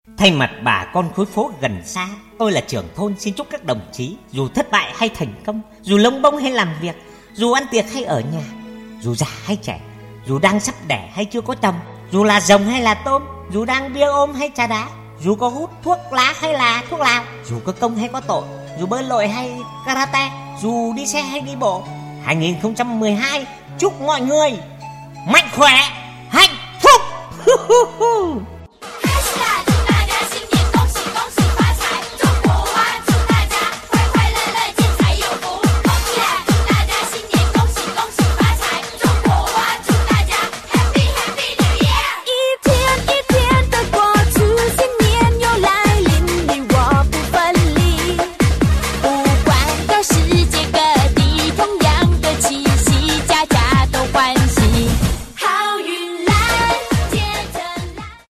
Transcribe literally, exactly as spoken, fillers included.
Thay mặt bà con khối phố gần xa, tôi là trưởng thôn xin chúc các đồng chí dù thất bại hay thành công, dù lông bông hay làm việc, dù ăn tiệc hay ở nhà, dù già hay trẻ, dù đang sắp đẻ hay chưa có chồng, dù là rồng hay là tôm, dù đang bia ôm hay trà đá, dù có hút thuốc lá hay là thuốc lào, dù có công hay có tội, dù bơi lội hay karate, dù đi xe hay đi bộ. hai không một hai chúc mọi người mạnh khỏe, hạnh phúc.